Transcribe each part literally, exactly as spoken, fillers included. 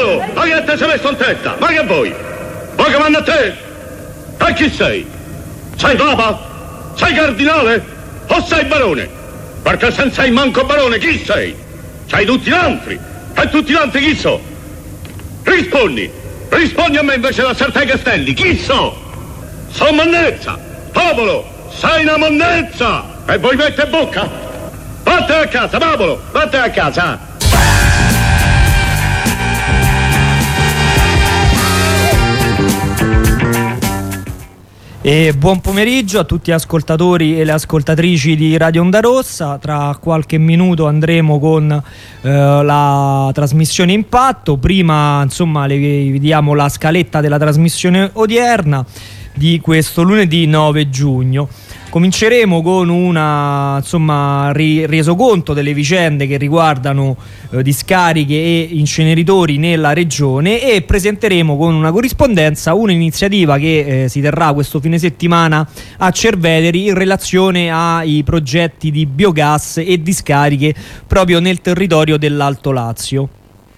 Babolo, ma che te sei messo in testa? Ma che vuoi? Vuoi che manda a te? E chi sei? Sei papa? Sei cardinale? O sei barone? Perché se non sei manco barone, chi sei? Sei tutti l'altri. E tutti gli altri chi so? Rispondi. Rispondi a me invece da certi castelli. Chi so? Sono monnezza. Popolo, sei una monnezza. E vuoi mettere bocca? Vattene a casa, Popolo, vattene a casa. E buon pomeriggio a tutti gli ascoltatori e le ascoltatrici di Radio Onda Rossa. Tra qualche minuto andremo con eh, la trasmissione Impatto. Prima, insomma, le vediamo la scaletta della trasmissione odierna di questo lunedì nove giugno. Cominceremo con una, insomma, ri- resoconto delle vicende che riguardano eh, discariche e inceneritori nella regione, e presenteremo con una corrispondenza un'iniziativa che eh, si terrà questo fine settimana a Cerveteri in relazione ai progetti di biogas e discariche proprio nel territorio dell'Alto Lazio.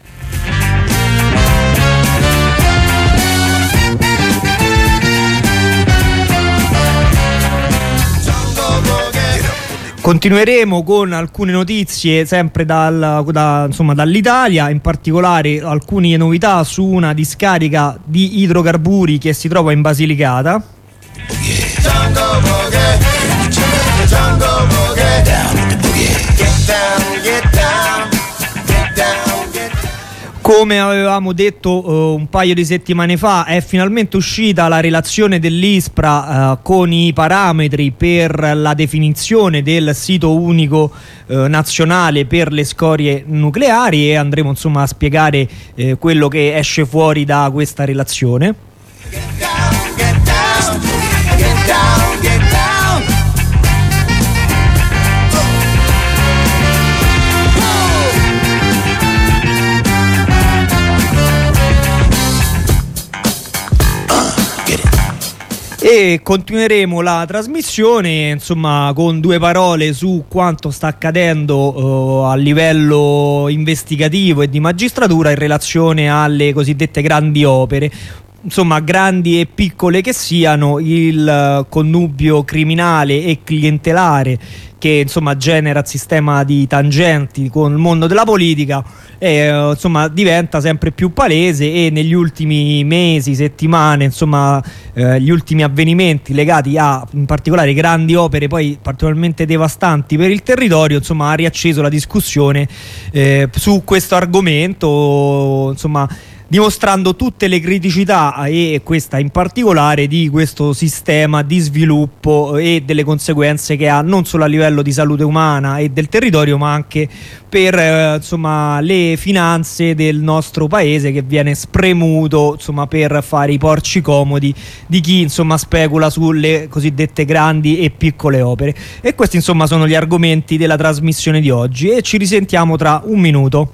Continueremo con alcune notizie sempre dal, da, insomma, dall'Italia, in particolare alcune novità su una discarica di idrocarburi che si trova in Basilicata. Come avevamo detto uh, un paio di settimane fa, è finalmente uscita la relazione dell'ISPRA uh, con i parametri per la definizione del sito unico uh, nazionale per le scorie nucleari, e andremo, insomma, a spiegare uh, quello che esce fuori da questa relazione. Get down, get down, get down, get down. E continueremo la trasmissione, insomma, con due parole su quanto sta accadendo uh, a livello investigativo e di magistratura in relazione alle cosiddette grandi opere. Insomma, grandi e piccole che siano, il uh, connubio criminale e clientelare che, insomma, genera il sistema di tangenti con il mondo della politica e, uh, insomma, diventa sempre più palese, e negli ultimi mesi, settimane, insomma, eh, gli ultimi avvenimenti legati a, in particolare, grandi opere poi particolarmente devastanti per il territorio, insomma, ha riacceso la discussione eh, su questo argomento, insomma, dimostrando tutte le criticità, e questa in particolare, di questo sistema di sviluppo e delle conseguenze che ha non solo a livello di salute umana e del territorio, ma anche per eh, insomma, le finanze del nostro paese, che viene spremuto, insomma, per fare i porci comodi di chi, insomma, specula sulle cosiddette grandi e piccole opere. E questi, insomma, sono gli argomenti della trasmissione di oggi, e ci risentiamo tra un minuto.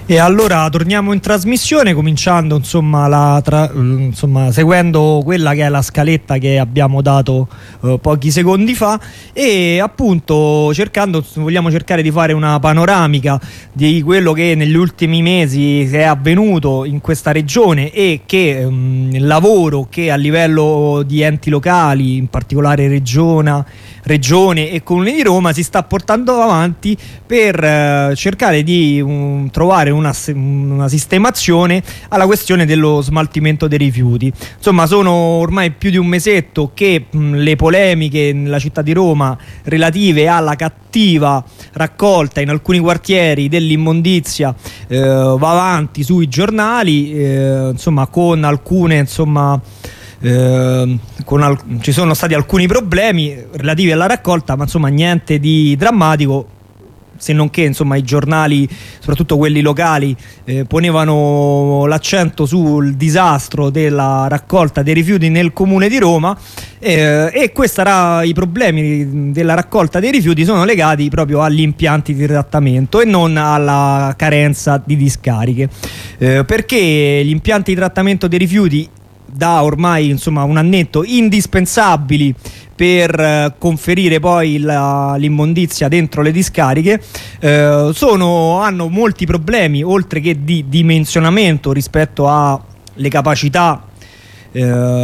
E allora torniamo in trasmissione, cominciando insomma, la tra, insomma seguendo quella che è la scaletta che abbiamo dato eh, pochi secondi fa, e appunto cercando, vogliamo cercare di fare una panoramica di quello che negli ultimi mesi è avvenuto in questa regione e che ehm, il lavoro che a livello di enti locali, in particolare regiona, regione e Comune di Roma, si sta portando avanti per eh, cercare di um, trovare una, una sistemazione alla questione dello smaltimento dei rifiuti. Insomma, sono ormai più di un mesetto che mh, le polemiche nella città di Roma relative alla cattiva raccolta in alcuni quartieri dell'immondizia eh, va avanti sui giornali, eh, insomma, con alcune insomma Eh, con al- ci sono stati alcuni problemi relativi alla raccolta, ma insomma niente di drammatico, se non che insomma i giornali, soprattutto quelli locali, eh, ponevano l'accento sul disastro della raccolta dei rifiuti nel comune di Roma, eh, e questi i problemi della raccolta dei rifiuti sono legati proprio agli impianti di trattamento e non alla carenza di discariche, eh, perché gli impianti di trattamento dei rifiuti, da ormai insomma un annetto, indispensabili per eh, conferire poi la, l'immondizia dentro le discariche, eh, sono, hanno molti problemi, oltre che di dimensionamento rispetto alle capacità eh,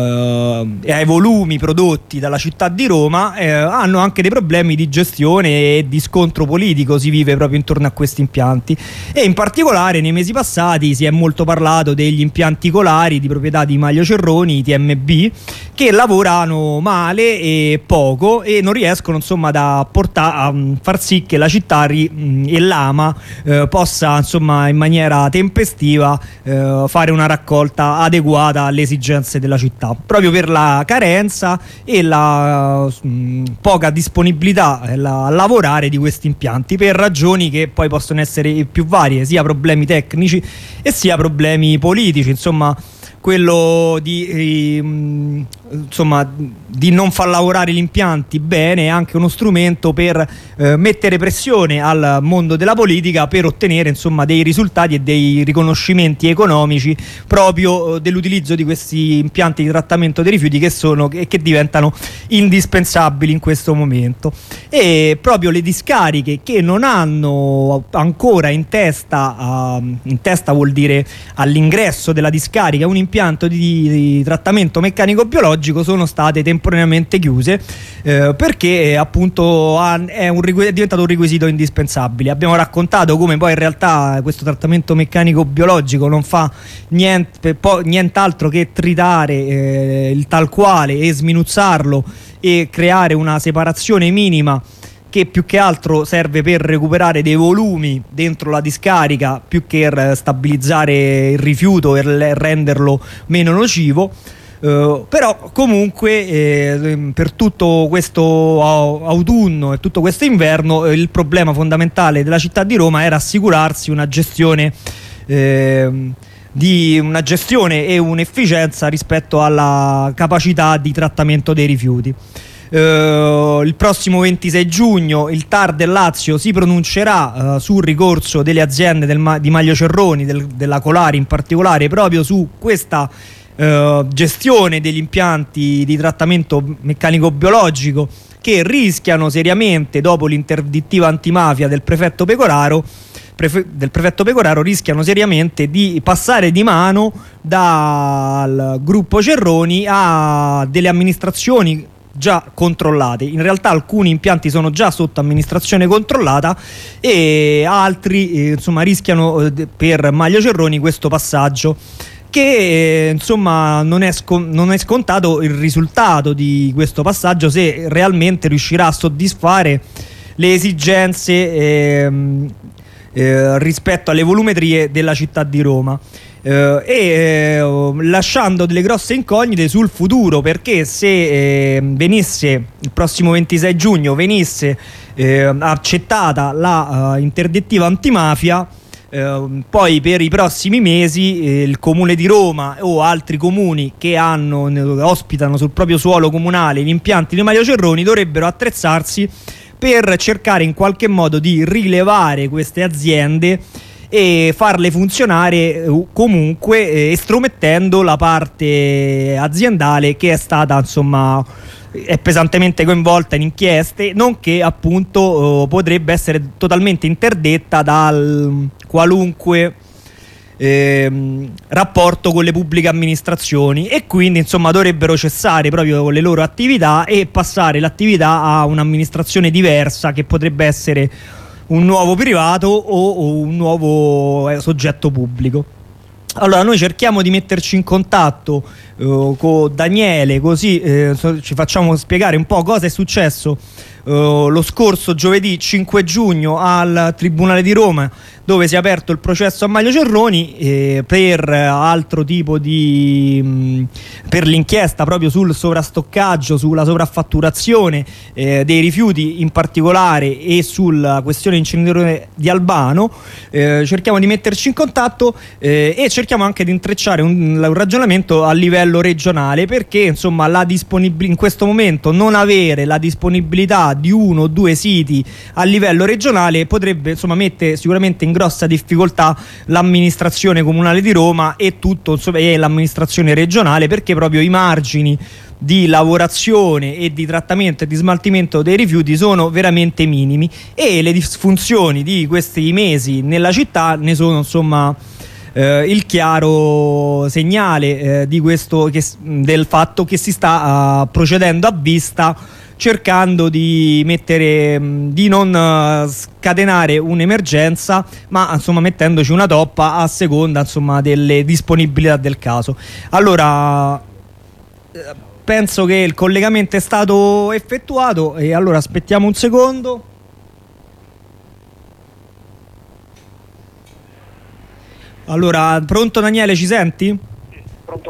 e ai volumi prodotti dalla città di Roma, eh, hanno anche dei problemi di gestione e di scontro politico si vive proprio intorno a questi impianti. E in particolare nei mesi passati si è molto parlato degli impianti colari di proprietà di Maglio Cerroni, i T M B, che lavorano male e poco e non riescono insomma da portare a far sì che la città ri, mh, e l'AMA eh, possa insomma in maniera tempestiva eh, fare una raccolta adeguata alle esigenze della città, proprio per la carenza e la mh, poca disponibilità a lavorare di questi impianti, per ragioni che poi possono essere più varie, sia problemi tecnici e sia problemi politici. Insomma, quello di eh, insomma di non far lavorare gli impianti bene è anche uno strumento per eh, mettere pressione al mondo della politica per ottenere insomma dei risultati e dei riconoscimenti economici proprio eh, dell'utilizzo di questi impianti di trattamento dei rifiuti che sono e che diventano indispensabili in questo momento. E proprio le discariche che non hanno ancora in testa, uh, in testa vuol dire all'ingresso della discarica, un impianto di, di trattamento meccanico biologico, sono state temporaneamente chiuse eh, perché appunto è, un, è diventato un requisito indispensabile. Abbiamo raccontato come poi in realtà questo trattamento meccanico biologico non fa niente, po- nient'altro che tritare eh, il tal quale e sminuzzarlo e creare una separazione minima che più che altro serve per recuperare dei volumi dentro la discarica più che per stabilizzare il rifiuto e renderlo meno nocivo. Uh, però comunque eh, per tutto questo autunno e tutto questo inverno eh, il problema fondamentale della città di Roma era assicurarsi una gestione eh, di una gestione e un'efficienza rispetto alla capacità di trattamento dei rifiuti. Uh, il prossimo ventisei giugno il T A R del Lazio si pronuncerà uh, sul ricorso delle aziende del Ma- di Maglio Cerroni, del, della Colari in particolare, proprio su questa uh, gestione degli impianti di trattamento meccanico biologico, che rischiano seriamente, dopo l'interdittiva antimafia del prefetto Pecoraro prefe- del prefetto Pecoraro rischiano seriamente di passare di mano dal gruppo Cerroni a delle amministrazioni già controllate. In realtà alcuni impianti sono già sotto amministrazione controllata e altri eh, insomma rischiano eh, per Maglio Cerroni questo passaggio, che eh, insomma non è, scon- non è scontato il risultato di questo passaggio, se realmente riuscirà a soddisfare le esigenze eh, eh, rispetto alle volumetrie della città di Roma. Uh, e uh, lasciando delle grosse incognite sul futuro, perché se eh, venisse il prossimo ventisei giugno venisse eh, accettata la uh, interdittiva antimafia, uh, poi per i prossimi mesi eh, il comune di Roma o altri comuni che hanno, ospitano sul proprio suolo comunale gli impianti di Maglio Cerroni dovrebbero attrezzarsi per cercare in qualche modo di rilevare queste aziende e farle funzionare eh, comunque eh, estromettendo la parte aziendale che è stata insomma è pesantemente coinvolta in inchieste, nonché appunto eh, potrebbe essere totalmente interdetta dal qualunque eh, rapporto con le pubbliche amministrazioni, e quindi insomma dovrebbero cessare proprio le loro attività e passare l'attività a un'amministrazione diversa, che potrebbe essere un nuovo privato o, o un nuovo eh, soggetto pubblico. Allora noi cerchiamo di metterci in contatto uh, con Daniele, così eh, so, ci facciamo spiegare un po' cosa è successo uh, lo scorso giovedì cinque giugno al Tribunale di Roma, dove si è aperto il processo a Manlio Cerroni eh, per altro tipo di mh, per l'inchiesta proprio sul sovrastoccaggio, sulla sovraffatturazione eh, dei rifiuti in particolare, e sulla questione inceneritore di Albano. Eh, cerchiamo di metterci in contatto eh, e cerchiamo anche di intrecciare un, un ragionamento a livello regionale, perché insomma la disponibilità in questo momento, non avere la disponibilità di uno o due siti a livello regionale potrebbe insomma mettere sicuramente in grossa difficoltà l'amministrazione comunale di Roma e tutto insomma, e l'amministrazione regionale, perché proprio i margini di lavorazione e di trattamento e di smaltimento dei rifiuti sono veramente minimi, e le disfunzioni di questi mesi nella città ne sono insomma eh, il chiaro segnale eh, di questo che, del fatto che si sta uh, procedendo a vista, cercando di mettere di non uh, scatenare un'emergenza, ma insomma mettendoci una toppa a seconda insomma delle disponibilità del caso. Allora eh, penso che il collegamento è stato effettuato, e allora aspettiamo un secondo. Allora, pronto Daniele, ci senti? Pronto?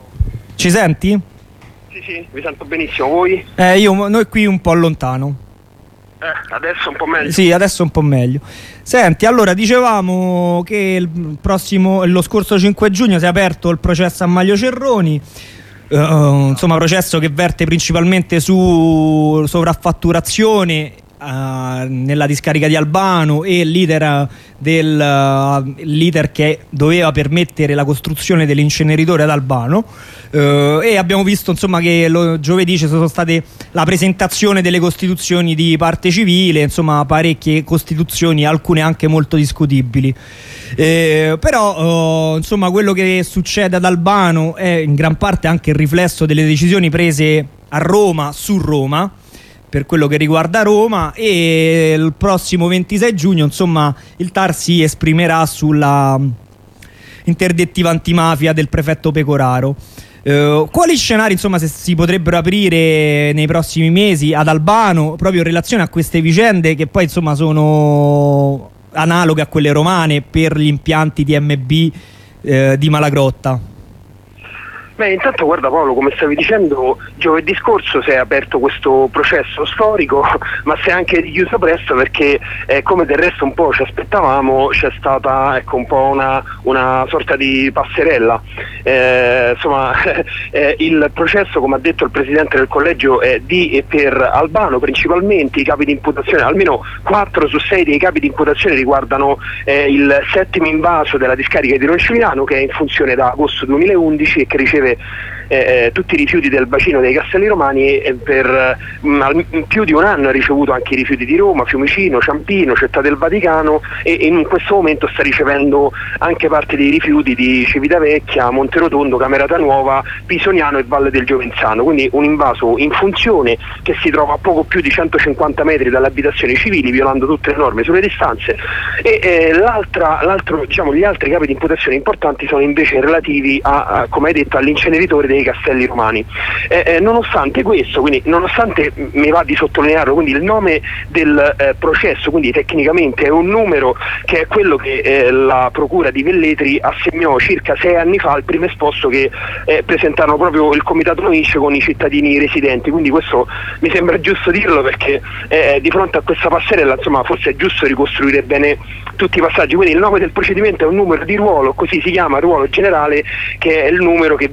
Ci senti? Sì, sì, vi sento benissimo, voi? Eh, io, noi qui un po' lontano. Eh, adesso un po' meglio? Sì, adesso un po' meglio. Senti, allora dicevamo che il prossimo, lo scorso cinque giugno si è aperto il processo a Manlio Cerroni, uh, insomma processo che verte principalmente su sovraffatturazione Uh, nella discarica di Albano e l'iter del uh, l'iter che doveva permettere la costruzione dell'inceneritore ad Albano, uh, e abbiamo visto insomma che lo, giovedì ci sono state la presentazione delle costituzioni di parte civile, insomma parecchie costituzioni, alcune anche molto discutibili. Eh, però uh, insomma quello che succede ad Albano è in gran parte anche il riflesso delle decisioni prese a Roma su Roma, per quello che riguarda Roma, e il prossimo ventisei giugno insomma il T A R si esprimerà sulla interdittiva antimafia del prefetto Pecoraro. Uh, quali scenari insomma se si potrebbero aprire nei prossimi mesi ad Albano proprio in relazione a queste vicende, che poi insomma sono analoghe a quelle romane per gli impianti di M B eh, di Malagrotta? Beh, intanto guarda Paolo, come stavi dicendo, giovedì scorso si è aperto questo processo storico, ma si è anche chiuso presto perché eh, come del resto un po' ci aspettavamo, c'è stata ecco, un po' una, una sorta di passerella. Eh, insomma eh, il processo, come ha detto il presidente del collegio, è di e per Albano principalmente. I capi di imputazione, almeno quattro su sei dei capi di imputazione riguardano eh, il settimo invaso della discarica di Roncigliano, che è in funzione da agosto duemilaundici e che riceve Eh, tutti i rifiuti del bacino dei Castelli Romani, e per mh, più di un anno ha ricevuto anche i rifiuti di Roma, Fiumicino, Ciampino, Città del Vaticano, e, e in questo momento sta ricevendo anche parte dei rifiuti di Civitavecchia, Monterotondo, Camerata Nuova, Pisoniano e Valle del Giovenzano. Quindi un invaso in funzione che si trova a poco più di centocinquanta metri dalle abitazioni civili, violando tutte le norme sulle distanze. E eh, l'altra, l'altro, diciamo, gli altri capi di imputazione importanti sono invece relativi a, a come hai detto, all'inceneritore dei Castelli Romani. Eh, eh, nonostante questo, quindi nonostante mi va di sottolinearlo, quindi il nome del eh, processo, quindi tecnicamente è un numero che è quello che eh, la procura di Velletri assegnò circa sei anni fa al primo esposto che eh, presentarono proprio il comitato Noisce con i cittadini residenti. Quindi questo mi sembra giusto dirlo, perché eh, di fronte a questa passerella insomma forse è giusto ricostruire bene tutti i passaggi. Quindi il nome del procedimento è un numero di ruolo, così si chiama, ruolo generale, che è il numero che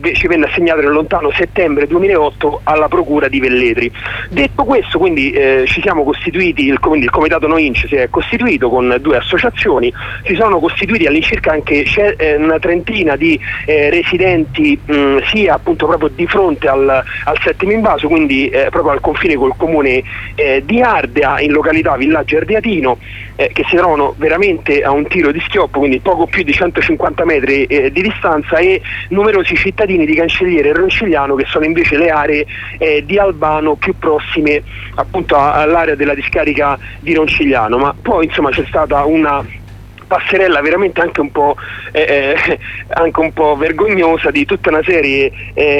ci venne assegnato nel lontano settembre duemilaotto alla procura di Velletri. Detto questo, quindi eh, ci siamo costituiti, il, quindi il comitato Noinc si è costituito con due associazioni, si sono costituiti all'incirca anche eh, una trentina di eh, residenti mh, sia appunto proprio di fronte al, al settimo invaso, quindi eh, proprio al confine col comune eh, di Ardea, in località Villaggio Ardeatino, eh, che si trovano veramente a un tiro di schioppo, quindi poco più di centocinquanta metri eh, di distanza, e numerosi cittadini di Cancelliere e Roncigliano, che sono invece le aree eh, di Albano più prossime appunto all'area della discarica di Roncigliano. Ma poi insomma c'è stata una passerella veramente anche un po' eh, anche un po' vergognosa di tutta una serie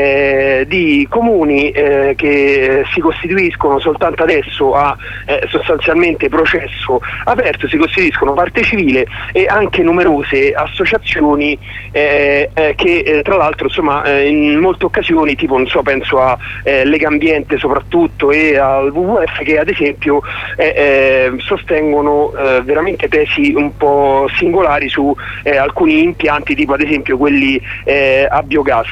eh, di comuni eh, che si costituiscono soltanto adesso a eh, sostanzialmente processo aperto, si costituiscono parte civile e anche numerose associazioni eh, eh, che eh, tra l'altro insomma eh, in molte occasioni, tipo non so, penso a eh, Legambiente soprattutto e al W W F, che ad esempio eh, eh, sostengono eh, veramente tesi un po' singolari su eh, alcuni impianti, tipo ad esempio quelli eh, a biogas.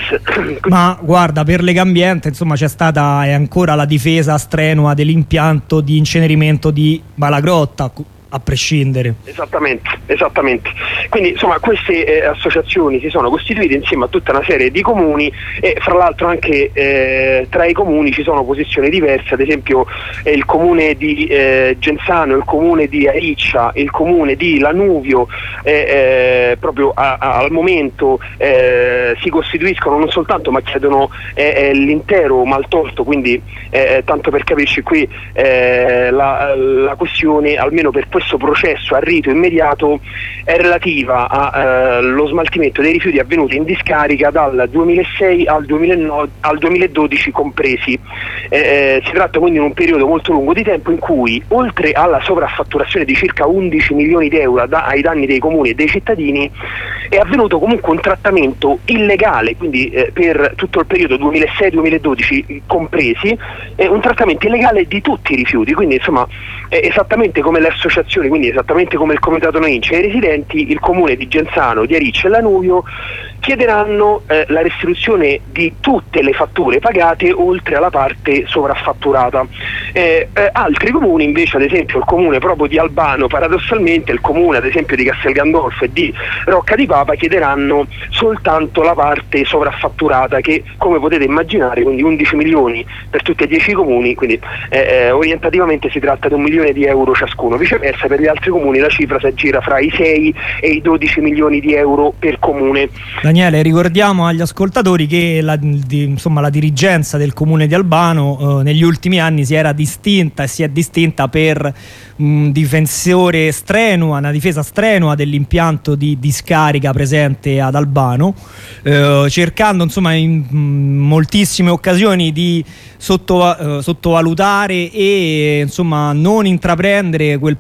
Ma guarda, per Legambiente insomma c'è stata e ancora la difesa strenua dell'impianto di incenerimento di Malagrotta, a prescindere. Esattamente, esattamente. Quindi insomma queste eh, associazioni si sono costituite insieme a tutta una serie di comuni, e fra l'altro anche eh, tra i comuni ci sono posizioni diverse, ad esempio eh, il comune di eh, Genzano, il comune di Ariccia, il comune di Lanuvio eh, eh, proprio a, a, al momento eh, si costituiscono non soltanto, ma chiedono eh, eh, l'intero maltolto, quindi eh, tanto per capirci qui eh, la, la questione, almeno per questo processo a rito immediato, è relativa allo eh, smaltimento dei rifiuti avvenuti in discarica dal duemilasei al, duemilanove, al duemiladodici compresi. Eh, eh, si tratta quindi di un periodo molto lungo di tempo in cui, oltre alla sovraffatturazione di circa undici milioni di euro da, ai danni dei comuni e dei cittadini, è avvenuto comunque un trattamento illegale, quindi eh, per tutto il periodo duemilasei duemiladodici compresi, eh, un trattamento illegale di tutti i rifiuti. Quindi insomma eh, esattamente come le associazioni, quindi esattamente come il comitato Noinc e i residenti, il comune di Genzano, di Ariccia e Lanuvio chiederanno eh, la restituzione di tutte le fatture pagate, oltre alla parte sovraffatturata. Eh, eh, altri comuni invece, ad esempio il comune proprio di Albano, paradossalmente il comune ad esempio di Castel Gandolfo e di Rocca di Papa, chiederanno soltanto la parte sovraffatturata, che come potete immaginare, quindi undici milioni per tutti e dieci comuni, quindi eh, eh, orientativamente si tratta di un milione di euro ciascuno. Viceversa per gli altri comuni la cifra si aggira fra i sei e i dodici milioni di euro per comune. Daniele, ricordiamo agli ascoltatori che la, di, insomma, la dirigenza del comune di Albano eh, negli ultimi anni si era distinta e si è distinta per un difensore strenua, una difesa strenua dell'impianto di discarica presente ad Albano, eh, cercando insomma in mh, moltissime occasioni di sotto, eh, sottovalutare e insomma non intraprendere quel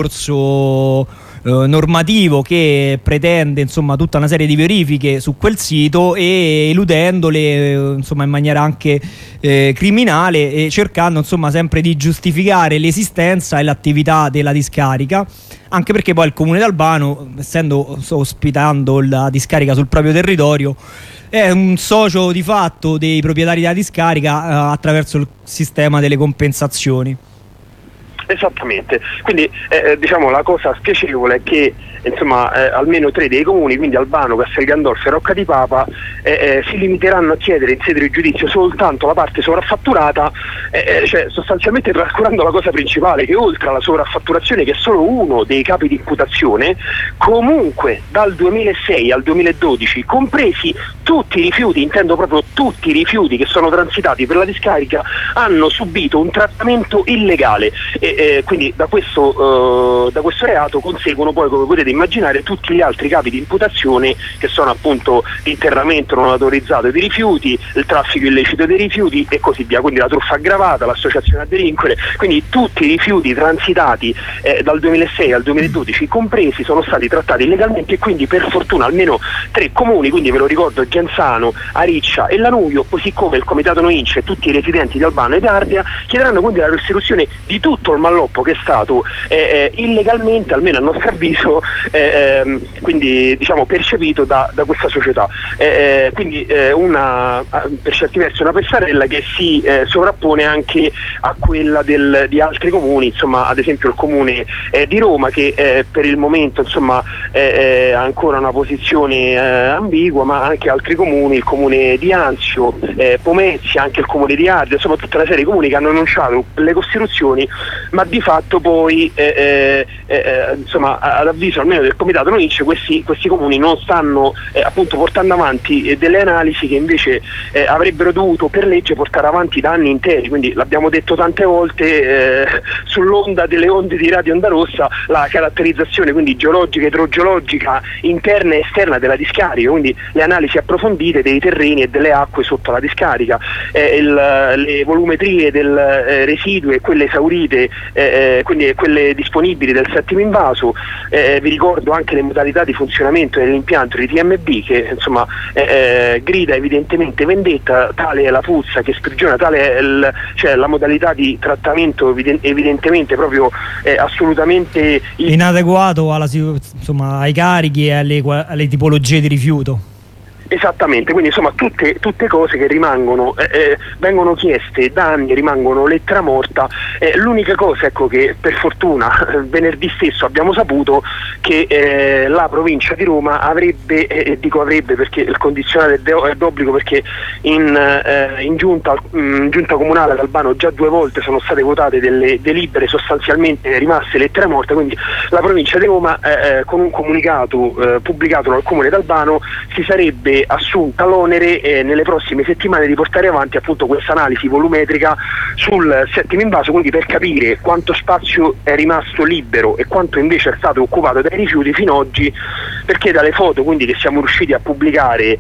percorso eh, normativo che pretende insomma tutta una serie di verifiche su quel sito, e eludendole eh, insomma in maniera anche eh, criminale, e cercando insomma sempre di giustificare l'esistenza e l'attività della discarica, anche perché poi il comune di Albano, essendo ospitando la discarica sul proprio territorio, è un socio di fatto dei proprietari della discarica eh, attraverso il sistema delle compensazioni. Esattamente, quindi eh, diciamo la cosa spiacevole è che insomma eh, almeno tre dei comuni, quindi Albano, Castel Gandolfo e Rocca di Papa, eh, eh, si limiteranno a chiedere in sede di giudizio soltanto la parte sovraffatturata, eh, cioè sostanzialmente trascurando la cosa principale, che oltre alla sovraffatturazione, che è solo uno dei capi di imputazione, comunque dal duemilasei al duemiladodici, compresi tutti i rifiuti, intendo proprio tutti i rifiuti che sono transitati per la discarica, hanno subito un trattamento illegale. E, eh, quindi da questo, eh, da questo reato conseguono poi, come potete immaginare, tutti gli altri capi di imputazione, che sono appunto l'interramento non autorizzato di rifiuti, il traffico illecito dei rifiuti e così via, quindi la truffa aggravata, l'associazione a delinquere. Quindi tutti i rifiuti transitati eh, dal duemilasei al duemiladodici compresi sono stati trattati illegalmente, e quindi per fortuna almeno tre comuni, quindi ve lo ricordo, Genzano, Ariccia e Lanuvio, così come il comitato Noinc e tutti i residenti di Albano ed Ardea, chiederanno quindi la restituzione di tutto il malloppo che è stato eh, eh, illegalmente, almeno a nostro avviso, eh, ehm, quindi diciamo percepito da, da questa società. Eh, quindi eh, una, per certi versi una passerella che si eh, sovrappone anche a quella del, di altri comuni, insomma ad esempio il comune eh, di Roma che eh, per il momento insomma eh, ha ancora una posizione eh, ambigua, ma anche altri comuni, il comune di Anzio, eh, Pomezia, anche il comune di Ardea, insomma tutta una serie di comuni che hanno annunciato le costituzioni, ma di fatto poi eh, eh, insomma ad avviso almeno del comitato Noince questi, questi comuni non stanno eh, appunto portando avanti eh, delle analisi che invece eh, avrebbero dovuto per legge portare avanti da anni interi. Quindi l'abbiamo detto tante volte, eh, sull'onda delle onde di Radio Onda Rossa, la caratterizzazione quindi geologica, idrogeologica interna e esterna della discarica, quindi le analisi approfondite dei terreni e delle acque sotto la discarica, eh, il, le volumetrie del eh, residui e quelle esaurite, eh, quindi quelle disponibili del settimo invaso. Eh, vi ricordo anche le modalità di funzionamento dell'impianto di T M B che insomma eh, grida evidentemente vendetta, tale è la puzza che sprigiona, tale è il, cioè, la modalità di trattamento evident- evidentemente proprio eh, assolutamente inadeguato alla, insomma, ai carichi e alle, alle tipologie di rifiuto. Esattamente, quindi insomma tutte, tutte cose che rimangono, eh, eh, vengono chieste da anni, rimangono lettera morta. Eh, l'unica cosa, ecco, che per fortuna eh, venerdì stesso abbiamo saputo che eh, la provincia di Roma avrebbe, e eh, dico avrebbe perché il condizionale è d'obbligo, perché in, eh, in, giunta, in giunta comunale ad Albano già due volte sono state votate delle delibere sostanzialmente rimaste lettera morta, quindi la provincia di Roma eh, con un comunicato eh, pubblicato dal comune d'Albano si sarebbe assunta l'onere eh, nelle prossime settimane di portare avanti appunto questa analisi volumetrica sul settimo invaso, quindi per capire quanto spazio è rimasto libero e quanto invece è stato occupato dai rifiuti fino ad oggi, perché dalle foto quindi che siamo riusciti a pubblicare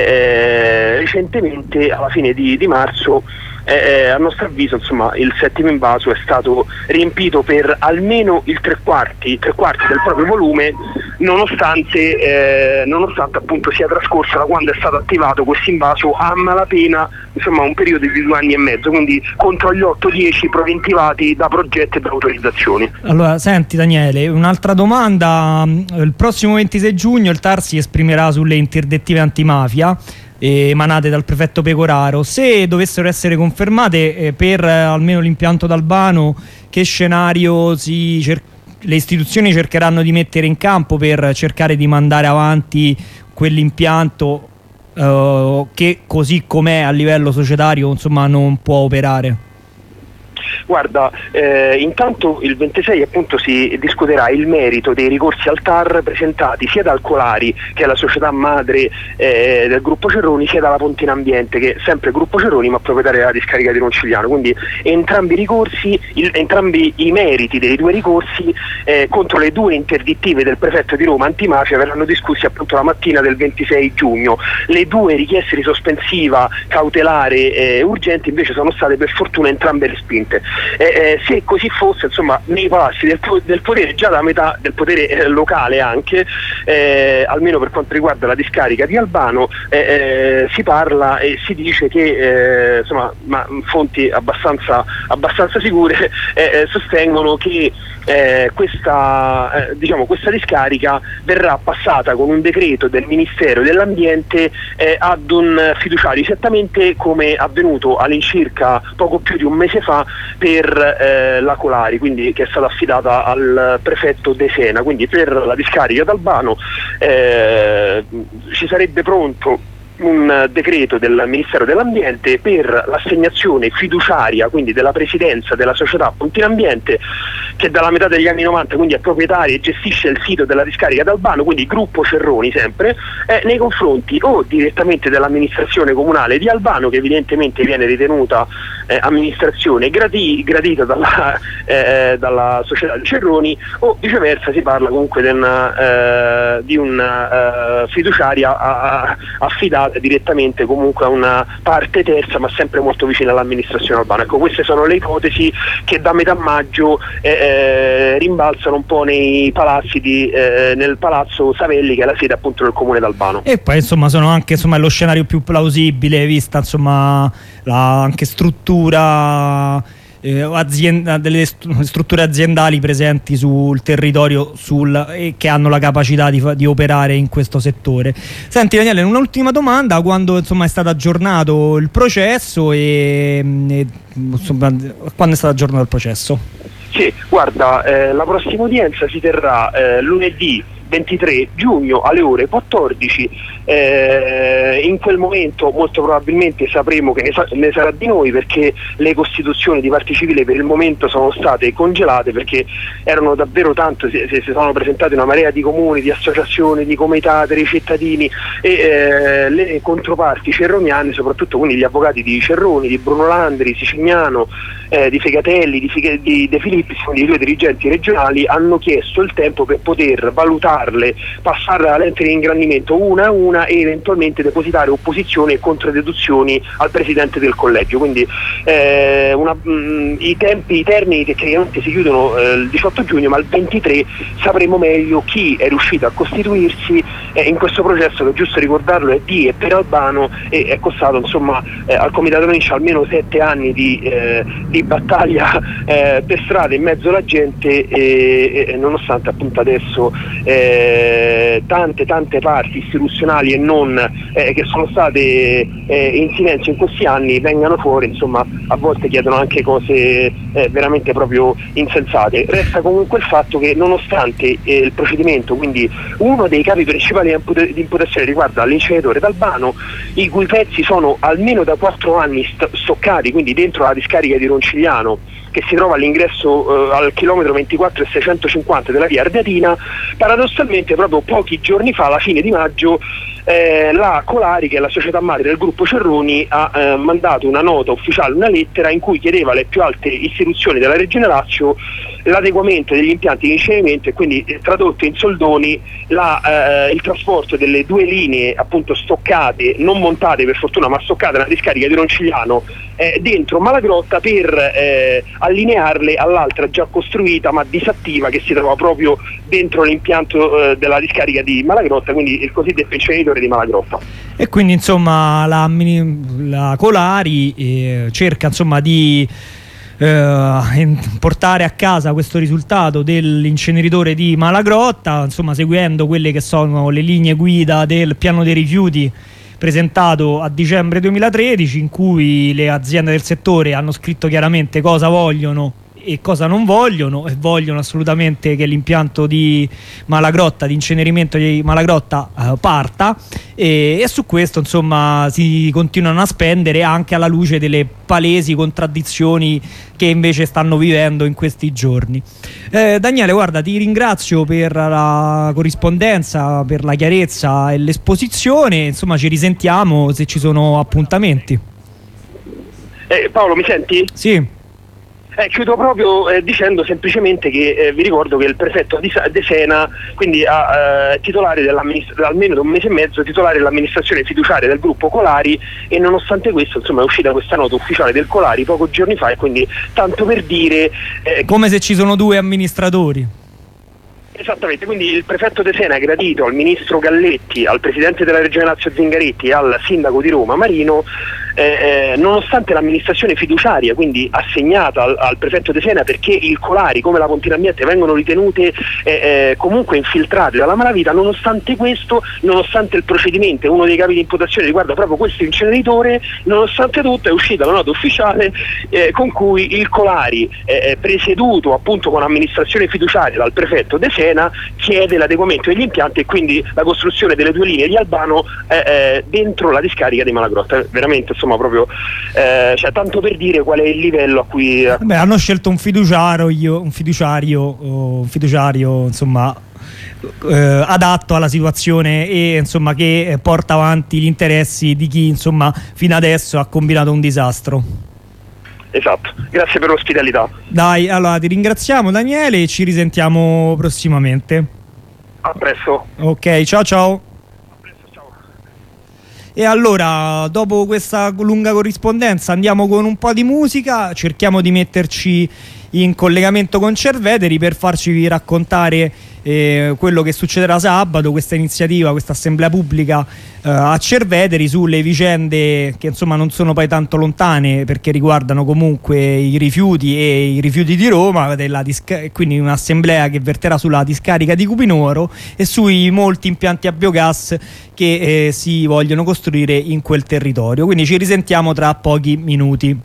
eh, recentemente alla fine di, di marzo Eh, a nostro avviso insomma il settimo invaso è stato riempito per almeno il tre quarti, tre quarti del proprio volume, nonostante, eh, nonostante appunto sia trascorso da quando è stato attivato questo invaso a malapena insomma un periodo di due anni e mezzo, quindi contro gli otto dieci preventivati da progetti e da autorizzazioni. Allora senti Daniele, un'altra domanda: il prossimo ventisei giugno il T A R si esprimerà sulle interdittive antimafia emanate dal prefetto Pecoraro. Se dovessero essere confermate eh, per eh, almeno l'impianto d'Albano, che scenario si cer- le istituzioni cercheranno di mettere in campo per cercare di mandare avanti quell'impianto eh, che così com'è a livello societario insomma non può operare? Guarda, eh, intanto il ventisei appunto si discuterà il merito dei ricorsi al T A R presentati sia dal Colari, che è la società madre eh, del gruppo Cerroni, sia dalla Pontina Ambiente, che è sempre gruppo Cerroni ma proprietaria della discarica di Roncigliano. Quindi entrambi i ricorsi, il, entrambi i meriti dei due ricorsi eh, contro le due interdittive del prefetto di Roma antimafia verranno discussi appunto la mattina del ventisei giugno. Le due richieste di sospensiva cautelare eh, urgenti invece sono state per fortuna entrambe respinte. Eh, eh, se così fosse, insomma, nei palazzi del, del potere, già da metà del potere eh, locale anche, eh, almeno per quanto riguarda la discarica di Albano, eh, eh, si parla e si dice che eh, insomma, ma fonti abbastanza, abbastanza sicure eh, sostengono che eh, questa, eh, diciamo, questa discarica verrà passata con un decreto del Ministero dell'Ambiente eh, ad un fiduciario, esattamente come avvenuto all'incirca poco più di un mese fa per eh, la Colari, quindi che è stata affidata al prefetto De Sena. Quindi per la discarica d'Albano eh, ci sarebbe pronto un decreto del Ministero dell'Ambiente per l'assegnazione fiduciaria, quindi della presidenza della società Pontina Ambiente, che dalla metà degli anni novanta quindi è proprietaria e gestisce il sito della discarica d'Albano, quindi gruppo Cerroni sempre, eh, nei confronti o direttamente dell'amministrazione comunale di Albano, che evidentemente viene ritenuta eh, amministrazione gradi, gradita dalla, eh, dalla società di Cerroni, o viceversa si parla comunque di una, eh, di una eh, fiduciaria a, a, affidata direttamente comunque a una parte terza, ma sempre molto vicina all'amministrazione albana. Ecco, queste sono le ipotesi che da metà maggio eh, eh, rimbalzano un po' nei palazzi di, eh, nel palazzo Savelli, che è la sede appunto del comune d'Albano. E poi insomma sono anche insomma lo scenario più plausibile, vista insomma la anche struttura eh, azienda, delle strutture aziendali presenti sul territorio sul, e che hanno la capacità di, di operare in questo settore. Senti Daniele, un'ultima domanda: quando insomma è stato aggiornato il processo e, e insomma, quando è stato aggiornato il processo? Sì, guarda, eh, la prossima udienza si terrà eh, lunedì ventitré giugno alle ore quattordici. Eh, in quel momento molto probabilmente sapremo che ne, sa- ne sarà di noi, perché le costituzioni di parti civili per il momento sono state congelate, perché erano davvero tanto, si, si sono presentate una marea di comuni, di associazioni, di comitati, dei cittadini e eh, le controparti cerroniane, soprattutto quindi gli avvocati di Cerroni, di Bruno Landri, Sicignano, eh, di Fegatelli, di, Figa- di De Filippi, quindi i due dirigenti regionali, hanno chiesto il tempo per poter valutarle, passarle alla lente di ingrandimento una a una e eventualmente depositare opposizioni e contraddeduzioni al presidente del collegio. Quindi eh, una, mh, i tempi, i termini tecnicamente si chiudono eh, il diciotto giugno, ma il ventitré sapremo meglio chi è riuscito a costituirsi eh, in questo processo, che giusto ricordarlo è di e per Albano, e è costato insomma eh, al Comitato Vinci almeno sette anni di, eh, di battaglia eh, per strada in mezzo alla gente, e, e nonostante appunto adesso eh, tante tante parti istituzionali e non eh, che sono state eh, in silenzio in questi anni vengano fuori, insomma a volte chiedono anche cose eh, veramente proprio insensate. Resta comunque il fatto che nonostante eh, il procedimento, quindi uno dei capi principali di imputazione riguarda l'inceneritore d'Albano, i cui pezzi sono almeno da quattro anni st- stoccati, quindi dentro la discarica di Roncigliano, che si trova all'ingresso eh, al chilometro ventiquattro e seicentocinquanta della via Ardeatina. Paradossalmente proprio pochi giorni fa, alla fine di maggio, eh, la Colari, che è la società madre del gruppo Cerroni, ha eh, mandato una nota ufficiale, una lettera in cui chiedeva alle più alte istituzioni della Regione Lazio l'adeguamento degli impianti di incenerimento e quindi eh, tradotto in soldoni la, eh, il trasporto delle due linee appunto stoccate, non montate per fortuna ma stoccate nella discarica di Roncigliano eh, dentro Malagrotta, per eh, allinearle all'altra già costruita ma disattiva che si trova proprio dentro l'impianto eh, della discarica di Malagrotta, quindi il cosiddetto inceneritore di Malagrotta. E quindi insomma la, la Colari eh, cerca insomma di eh, portare a casa questo risultato dell'inceneritore di Malagrotta, insomma seguendo quelle che sono le linee guida del piano dei rifiuti presentato a dicembre duemilatredici, in cui le aziende del settore hanno scritto chiaramente cosa vogliono e cosa non vogliono, e vogliono assolutamente che l'impianto di Malagrotta, di incenerimento di Malagrotta eh, parta, e, e su questo insomma si continuano a spendere, anche alla luce delle palesi contraddizioni che invece stanno vivendo in questi giorni. eh, Daniele, guarda, ti ringrazio per la corrispondenza, per la chiarezza e l'esposizione, insomma ci risentiamo se ci sono appuntamenti. eh, Paolo, mi senti? Sì. Eh, chiudo proprio eh, dicendo semplicemente che eh, vi ricordo che il prefetto di De Sena, quindi a, eh, titolare almeno da un mese e mezzo, titolare dell'amministrazione fiduciaria del gruppo Colari, e nonostante questo insomma è uscita questa nota ufficiale del Colari pochi giorni fa, e quindi tanto per dire eh, come se ci sono due amministratori. Esattamente, quindi il prefetto De Sena ha gradito al ministro Galletti, al presidente della regione Lazio Zingaretti e al sindaco di Roma Marino, eh, eh, nonostante l'amministrazione fiduciaria, quindi assegnata al, al prefetto De Sena, perché il Colari come la Pontina Ambiente vengono ritenute eh, eh, comunque infiltrate dalla malavita, nonostante questo, nonostante il procedimento, uno dei capi di imputazione riguarda proprio questo inceneritore, nonostante tutto è uscita la nota ufficiale eh, con cui il Colari, eh, presieduto appunto con amministrazione fiduciaria dal prefetto De Sena, chiede l'adeguamento degli impianti e quindi la costruzione delle due linee di Albano eh, eh, dentro la discarica di Malagrotta. Veramente insomma proprio eh, cioè, tanto per dire qual è il livello a cui eh... Beh, hanno scelto un fiduciario un fiduciario un fiduciario insomma eh, adatto alla situazione, e insomma che porta avanti gli interessi di chi insomma fino adesso ha combinato un disastro. Esatto, grazie per l'ospitalità. Dai, allora ti ringraziamo Daniele e ci risentiamo prossimamente. A presto. Ok, ciao ciao. A presto, ciao. E allora, dopo questa lunga corrispondenza, andiamo con un po' di musica, cerchiamo di metterci in collegamento con Cerveteri per farci raccontare eh, quello che succederà sabato, questa iniziativa, questa assemblea pubblica eh, a Cerveteri sulle vicende che insomma non sono poi tanto lontane, perché riguardano comunque i rifiuti e i rifiuti di Roma, della disca- quindi un'assemblea che verterà sulla discarica di Cupinoro e sui molti impianti a biogas che eh, si vogliono costruire in quel territorio. Quindi ci risentiamo tra pochi minuti.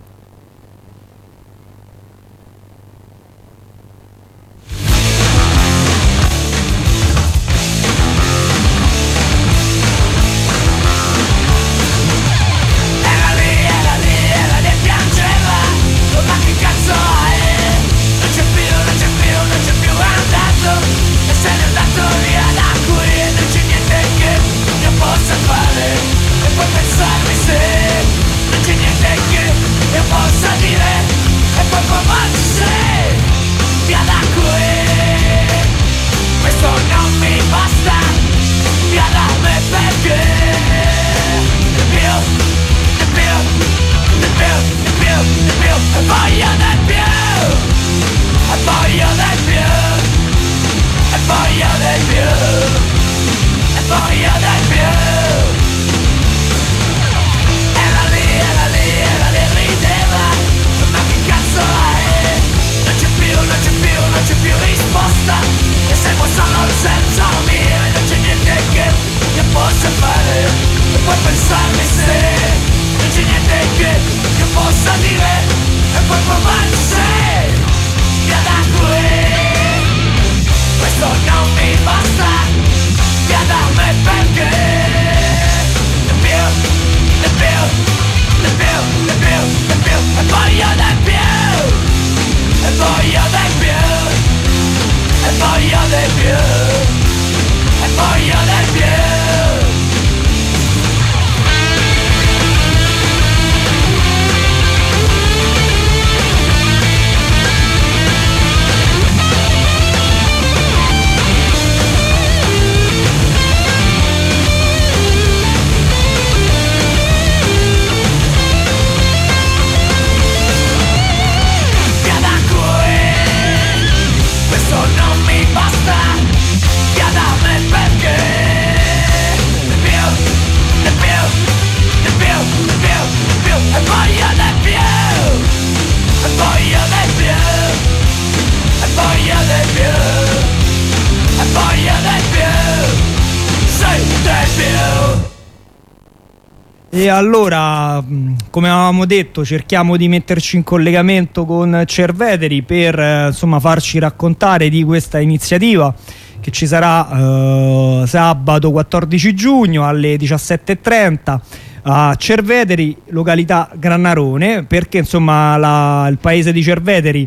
E allora, come avevamo detto, cerchiamo di metterci in collegamento con Cerveteri per eh, insomma farci raccontare di questa iniziativa che ci sarà eh, sabato quattordici giugno alle diciassette e trenta a Cerveteri, località Grannarone, perché insomma la, il paese di Cerveteri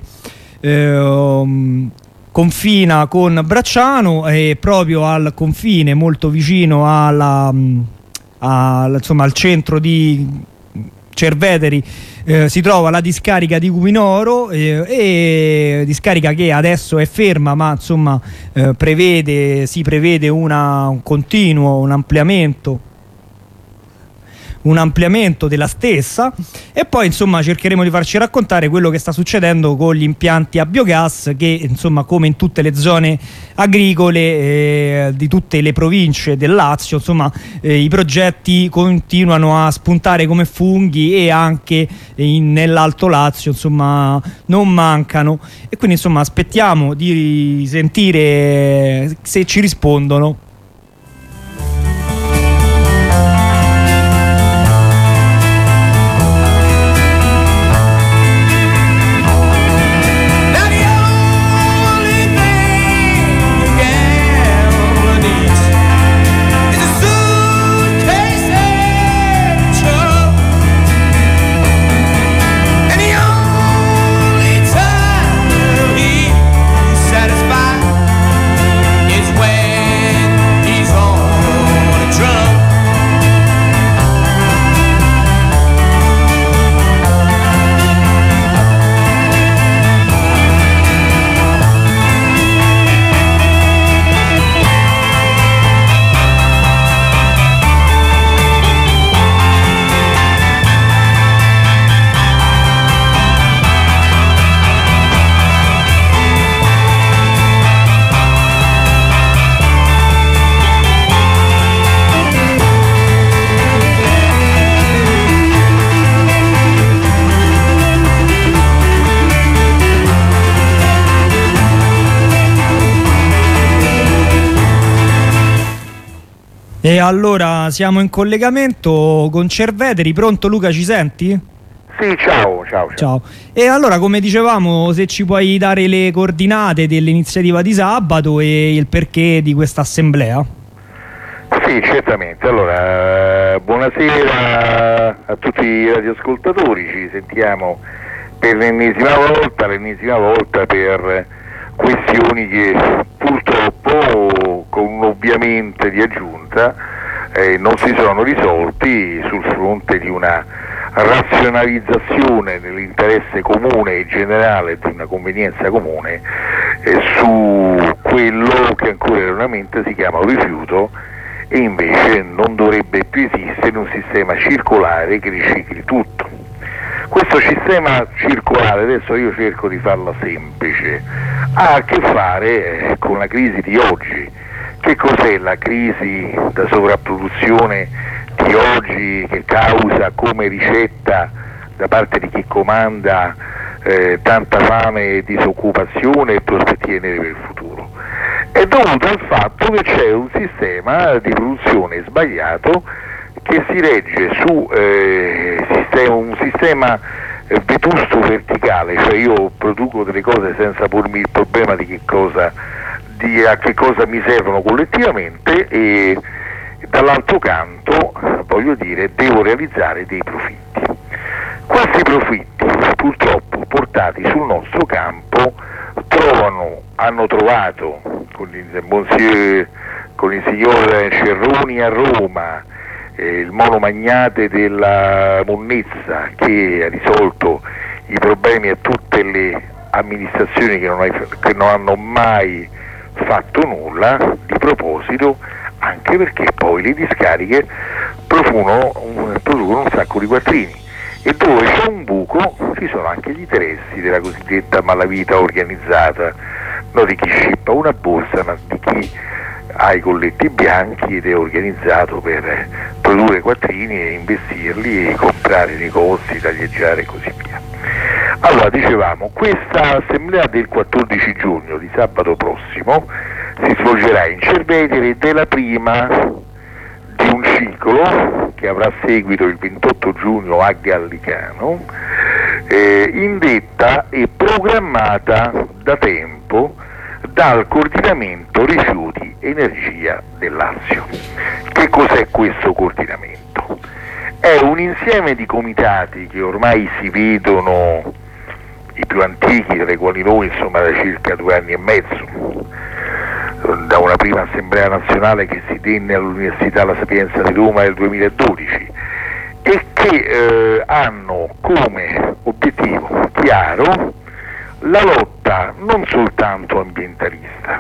eh, confina con Bracciano e proprio al confine, molto vicino alla... Al, insomma, al centro di Cerveteri eh, si trova la discarica di Cupinoro eh, e discarica che adesso è ferma, ma insomma eh, prevede, si prevede una, un continuo, un ampliamento un ampliamento della stessa, e poi insomma cercheremo di farci raccontare quello che sta succedendo con gli impianti a biogas che insomma, come in tutte le zone agricole eh, di tutte le province del Lazio, insomma eh, i progetti continuano a spuntare come funghi e anche in, nell'Alto Lazio insomma non mancano, e quindi insomma aspettiamo di sentire se ci rispondono. Satisfied is when E allora siamo in collegamento con Cerveteri. Pronto Luca, ci senti? Sì, ciao, ciao, ciao. Ciao. E allora, come dicevamo, se ci puoi dare le coordinate dell'iniziativa di sabato e il perché di questa assemblea? Sì, certamente. Allora, buonasera a tutti i radioascoltatori, ci sentiamo per l'ennesima volta, l'ennesima volta per questioni che purtroppo, con un ovviamente di aggiunta, eh, non si sono risolti sul fronte di una razionalizzazione dell'interesse comune e generale, di una convenienza comune, eh, su quello che ancora erroneamente si chiama un rifiuto e invece non dovrebbe più esistere un sistema circolare che ricicli tutto. Questo sistema circolare, adesso io cerco di farla semplice, ha a che fare eh, con la crisi di oggi. Che cos'è la crisi da sovrapproduzione di oggi, che causa come ricetta da parte di chi comanda eh, tanta fame e disoccupazione e prospettive nere per il futuro? È dovuto al fatto che c'è un sistema di produzione sbagliato che si regge su eh, sistema, un sistema eh, vetusto verticale, cioè io produco delle cose senza pormi il problema di che cosa, di a che cosa mi servono collettivamente, e dall'altro canto, voglio dire, devo realizzare dei profitti. Questi profitti, purtroppo portati sul nostro campo, trovano, hanno trovato con il, monsieur, con il signor Cerroni a Roma, eh, il monomagnate della monnezza, che ha risolto i problemi a tutte le amministrazioni che non, hai, che non hanno mai fatto nulla di proposito, anche perché poi le discariche producono un, producono un sacco di quattrini, e dove c'è un buco ci sono anche gli interessi della cosiddetta malavita organizzata, non di chi scippa una borsa, ma di chi ha i colletti bianchi ed è organizzato per produrre quattrini e investirli e comprare negozi, taglieggiare e così via. Allora, dicevamo, questa assemblea del quattordici giugno, di sabato prossimo, si svolgerà in Cerveteri ed è la prima di un ciclo che avrà seguito il ventotto giugno a Gallicano, eh, indetta e programmata da tempo dal coordinamento rifiuti energia del Lazio. Che cos'è questo coordinamento? È un insieme di comitati che ormai si vedono, i più antichi, tra i quali noi, insomma, da circa due anni e mezzo, da una prima assemblea nazionale che si tenne all'Università La Sapienza di Roma nel duemiladodici, e che eh, hanno come obiettivo chiaro la lotta non soltanto ambientalista.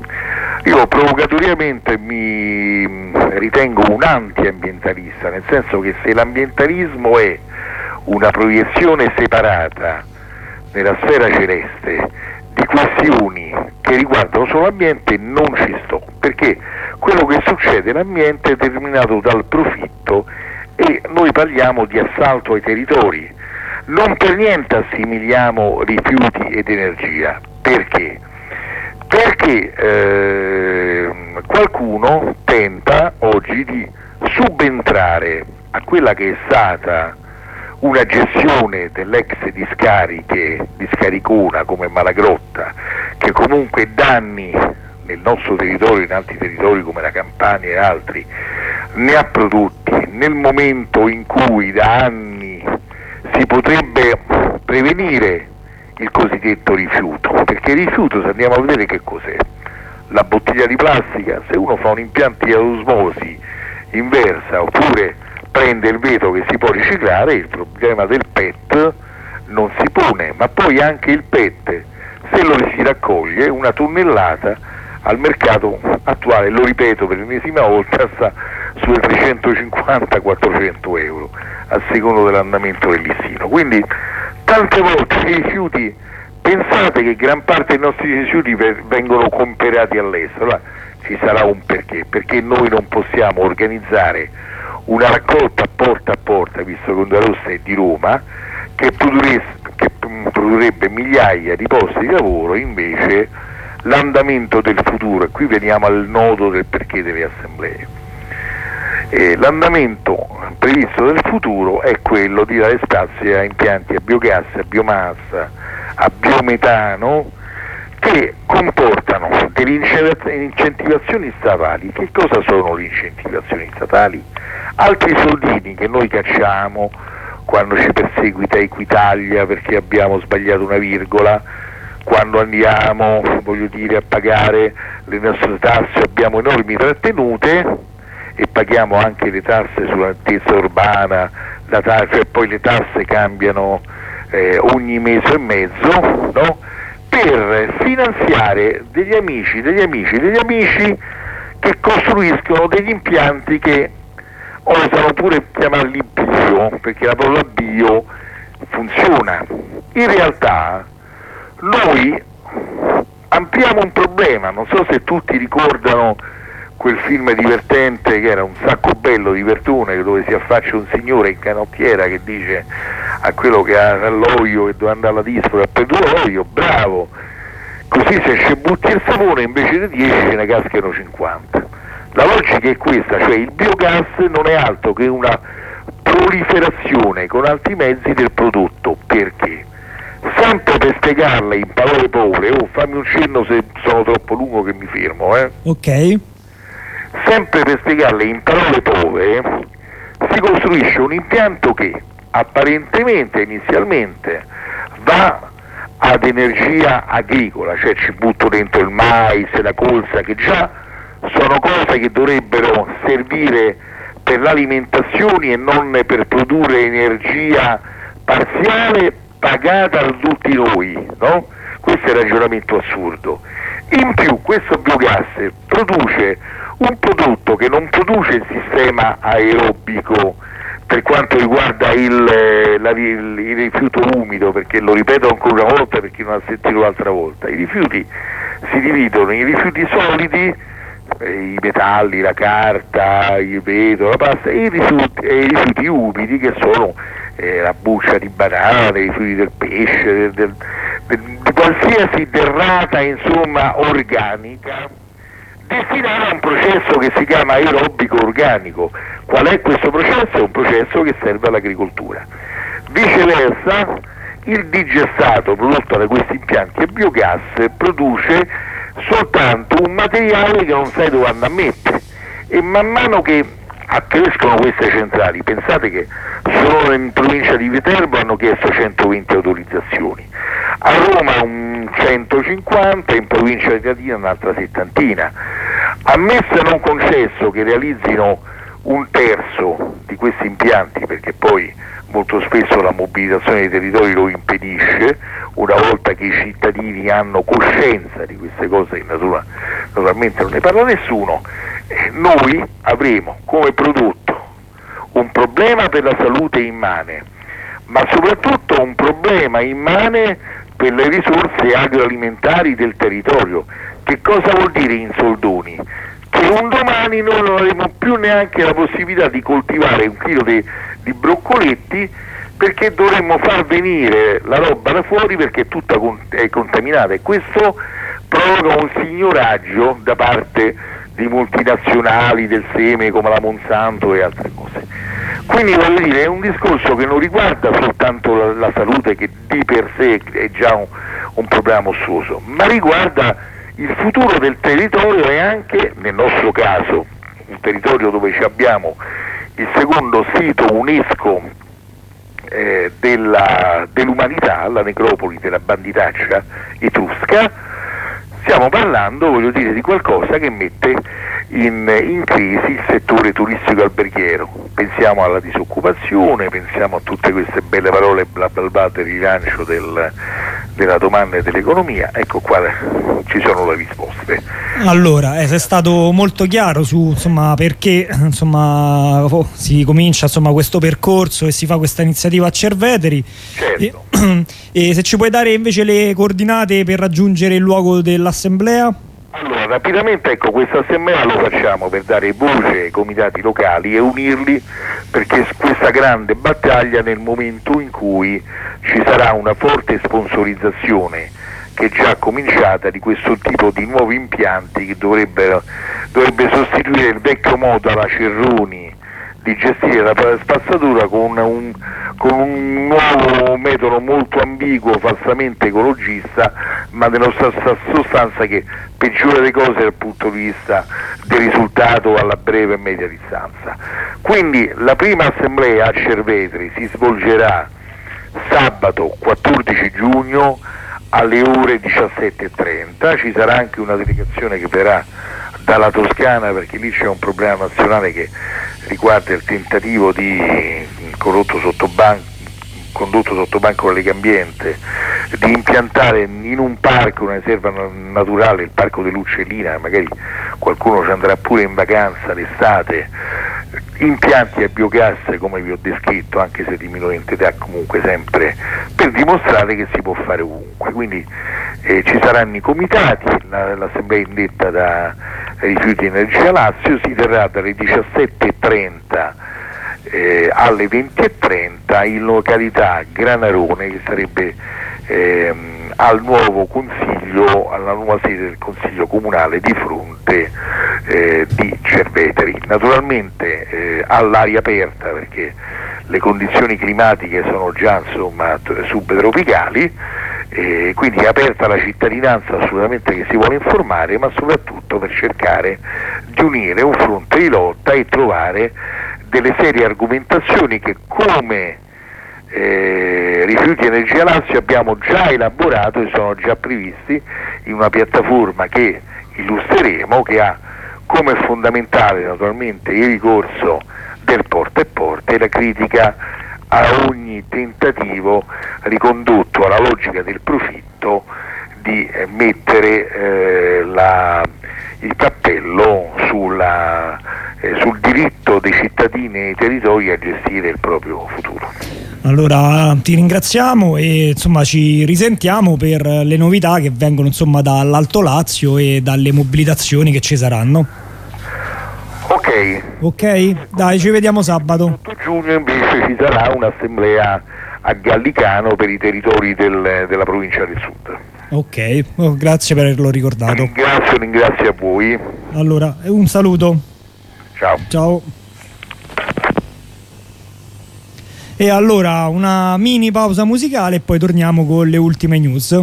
Io provocatoriamente mi ritengo un anti-ambientalista, nel senso che se l'ambientalismo è una proiezione separata nella sfera celeste di questioni che riguardano solo l'ambiente, non ci sto, perché quello che succede nell'ambiente è determinato dal profitto e noi parliamo di assalto ai territori. Non per niente assimiliamo rifiuti ed energia. Perché? Perché eh, qualcuno tenta oggi di subentrare a quella che è stata una gestione dell'ex discariche, discaricona come Malagrotta, che comunque danni nel nostro territorio, in altri territori come la Campania e altri, ne ha prodotti nel momento in cui da anni si potrebbe prevenire il cosiddetto rifiuto, perché il rifiuto, se andiamo a vedere che cos'è, la bottiglia di plastica, se uno fa un impianto di osmosi inversa oppure prende il vetro che si può riciclare, il problema del P E T non si pone, ma poi anche il P E T, se lo si raccoglie, una tonnellata al mercato attuale, lo ripeto per l'ennesima volta, sta sui trecentocinquanta quattrocento euro a secondo dell'andamento del listino. Quindi tante volte i rifiuti, pensate che gran parte dei nostri rifiuti vengono comprati all'estero. Allora, ci sarà un perché, perché noi non possiamo organizzare una raccolta porta a porta, visto che Onda Rossa è di Roma, che produrrebbe, che produrrebbe migliaia di posti di lavoro, invece l'andamento del futuro, e qui veniamo al nodo del perché delle assemblee. Eh, l'andamento previsto del futuro è quello di dare spazio a impianti a biogas, a biomassa, a biometano, che comportano delle incentivazioni statali. Che cosa sono le incentivazioni statali? Altri soldini che noi cacciamo quando ci perseguita Equitalia perché abbiamo sbagliato una virgola, quando andiamo, voglio dire, a pagare le nostre tasse abbiamo enormi trattenute e paghiamo anche le tasse sull'altezza urbana, la ta- cioè poi le tasse cambiano eh, ogni mese e mezzo, no? Per finanziare degli amici, degli amici, degli amici che costruiscono degli impianti che osano pure chiamarli bio, perché la parola bio funziona. In realtà noi ampliamo un problema, non so se tutti ricordano quel film divertente che era Un sacco bello di Verdone, dove si affaccia un signore in canottiera che dice a quello che ha l'olio e dove andare alla discoteca per due l'olio, bravo, così se ci butti il sapone invece di dieci ce ne cascano cinquanta. La logica è questa, cioè il biogas non è altro che una proliferazione con altri mezzi del prodotto. Perché? Sempre per spiegarla in parole povere, oh, fammi un cenno se sono troppo lungo che mi fermo, eh. Ok. Sempre per spiegarle in parole povere, si costruisce un impianto che apparentemente, inizialmente, va ad energia agricola, cioè ci butto dentro il mais, la colza, che già sono cose che dovrebbero servire per l'alimentazione e non per produrre energia parziale pagata da tutti noi, no? Questo è il ragionamento assurdo. In più questo biogas produce un prodotto che non produce il sistema aerobico per quanto riguarda il, la, il, il rifiuto umido, perché lo ripeto ancora una volta per chi non ha sentito l'altra volta, i rifiuti si dividono in rifiuti solidi, eh, i metalli, la carta, il vetro, la pasta, e i rifiuti, e i rifiuti umidi che sono eh, la buccia di banane, i rifiuti del pesce, del, del, del, di qualsiasi derrata insomma organica, destinata a un processo che si chiama aerobico organico. Qual è questo processo? È un processo che serve all'agricoltura. Viceversa, il digestato prodotto da questi impianti a biogas produce soltanto un materiale che non sai dove andare a mettere, e man mano che accrescono queste centrali, pensate che solo in provincia di Viterbo hanno chiesto centoventi autorizzazioni, a Roma un centocinquanta, in provincia di Latina un'altra settantina. Ammesso e non concesso che realizzino un terzo di questi impianti, perché poi molto spesso la mobilitazione dei territori lo impedisce, una volta che i cittadini hanno coscienza di queste cose, che natura, naturalmente non ne parla nessuno, eh, noi avremo come prodotto un problema per la salute immane, ma soprattutto un problema immane per le risorse agroalimentari del territorio. Che cosa vuol dire in soldoni? Che un domani noi non avremo più neanche la possibilità di coltivare un chilo di, di broccoletti, perché dovremmo far venire la roba da fuori perché tutta è contaminata, e questo provoca un signoraggio da parte di multinazionali del seme come la Monsanto e altre cose. Quindi voglio dire, è un discorso che non riguarda soltanto la, la salute, che di per sé è già un, un problema mostruoso, ma riguarda il futuro del territorio, e anche nel nostro caso un territorio dove ci abbiamo il secondo sito UNESCO eh, della, dell'umanità, la necropoli della banditaccia etrusca. Stiamo parlando, voglio dire, di qualcosa che mette in, in crisi il settore turistico alberghiero. Pensiamo alla disoccupazione, pensiamo a tutte queste belle parole bla bla bla del rilancio del, della domanda e dell'economia. Ecco qua ci sono le risposte. Allora, eh, sei stato molto chiaro su insomma perché insomma oh, si comincia insomma questo percorso e si fa questa iniziativa a Cerveteri. Certo. E, e se ci puoi dare invece le coordinate per raggiungere il luogo dell'assemblea? Allora, rapidamente, ecco, questa assemblea lo facciamo per dare voce ai comitati locali e unirli, perché questa grande battaglia, nel momento in cui ci sarà una forte sponsorizzazione che è già cominciata di questo tipo di nuovi impianti che dovrebbero dovrebbe sostituire il vecchio modo alla Cerroni di gestire la spazzatura con un, con un nuovo metodo molto ambiguo, falsamente ecologista, ma nella stessa sostanza che peggiora le cose dal punto di vista del risultato alla breve e media distanza. Quindi la prima assemblea a Cervetri si svolgerà sabato quattordici giugno alle ore diciassette e trenta. Ci sarà anche una delegazione che verrà dalla Toscana, perché lì c'è un problema nazionale che riguarda il tentativo di condotto sotto banco, condotto sotto banco della Legambiente, di impiantare in un parco, una riserva naturale, il parco dell'Uccellina, magari qualcuno ci andrà pure in vacanza l'estate, impianti a biogas come vi ho descritto, anche se di minore entità, comunque sempre per dimostrare che si può fare ovunque. Quindi eh, ci saranno i comitati, la, l'assemblea indetta da Rifiuti Energia Lazio si terrà dalle diciassette e trenta eh, alle venti e trenta in località Granarone, che sarebbe ehm, al nuovo consiglio, alla nuova sede del consiglio comunale di fronte eh, di Cerveteri, naturalmente eh, all'aria aperta, perché le condizioni climatiche sono già insomma subtropicali, eh, quindi è aperta la cittadinanza assolutamente che si vuole informare, ma soprattutto per cercare di unire un fronte di lotta e trovare delle serie argomentazioni che come Eh, Rifiuti Energia Lazio abbiamo già elaborato e sono già previsti in una piattaforma che illustreremo, che ha come fondamentale naturalmente il ricorso del porta e porta e la critica a ogni tentativo ricondotto alla logica del profitto di eh, mettere eh, la, il cappello sulla, eh, sul diritto dei cittadini e dei territori a gestire il proprio futuro. Allora ti ringraziamo e insomma ci risentiamo per le novità che vengono insomma dall'Alto Lazio e dalle mobilitazioni che ci saranno. Ok. Ok, dai, ci vediamo sabato. otto giugno invece ci sarà un'assemblea a Gallicano per i territori del, della provincia del Sud. Ok, oh, grazie per averlo ricordato. Ringrazio, ringrazio a voi. Allora, un saluto. Ciao. Ciao. E allora una mini pausa musicale e poi torniamo con le ultime news.